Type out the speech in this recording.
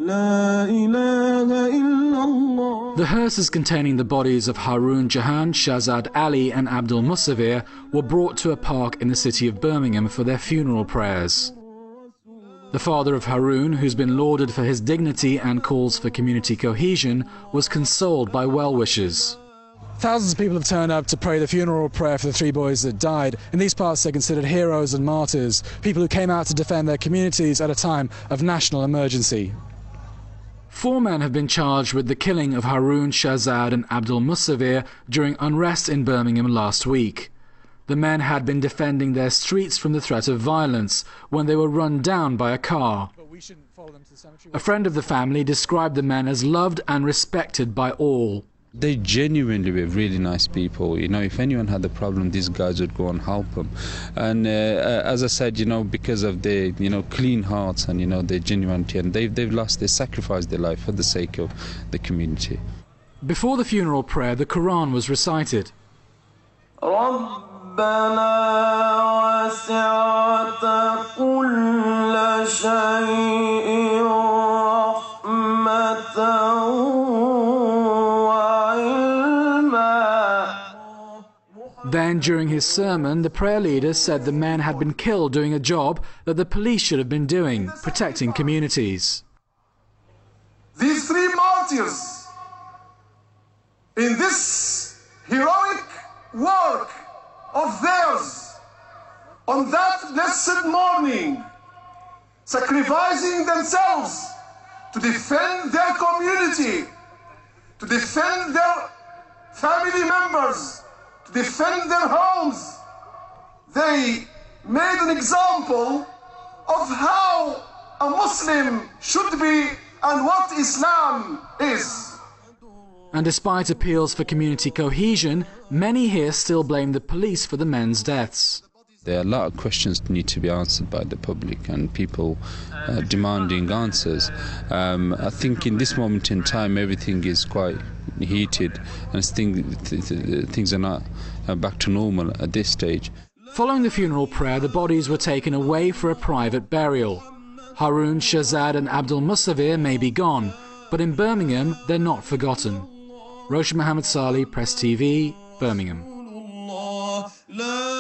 The hearses containing the bodies of Haroon Jahan, Shahzad Ali and Abdul Musawir were brought to a park in the city of Birmingham for their funeral prayers. The father of Haroon, who's been lauded for his dignity and calls for community cohesion, was consoled by well-wishers. Thousands of people have turned up to pray the funeral prayer for the three boys that died. In these parts they're considered heroes and martyrs, people who came out to defend their communities at a time of national emergency. 4 men have been charged with the killing of Haroon, Shahzad and Abdul Musawir during unrest in Birmingham last week. The men had been defending their streets from the threat of violence when they were run down by a car. A friend of the family described the men as loved and respected by all. They genuinely were really nice people. You know, if anyone had a problem, these guys would go and help them. And as I said, you know, because of their, you know, clean hearts and, you know, their genuinity, and they sacrificed their life for the sake of the community. Before the funeral prayer, the Quran was recited. Then, during his sermon, the prayer leader said the men had been killed doing a job that the police should have been doing, protecting communities. These 3 martyrs, in this heroic work of theirs, on that blessed morning, sacrificing themselves to defend their community, to defend their family members, to defend their homes, they made an example of how a Muslim should be and what Islam is. And despite appeals for community cohesion, many here still blame the police for the men's deaths. There are a lot of questions that need to be answered by the public and people demanding answers. I think in this moment in time everything is quite heated and things are not back to normal at this stage. Following the funeral prayer, the bodies were taken away for a private burial. Haroon, Shahzad and Abdul Musawir may be gone, but in Birmingham they're not forgotten. Roshan Mohammed Salih, Press TV, Birmingham.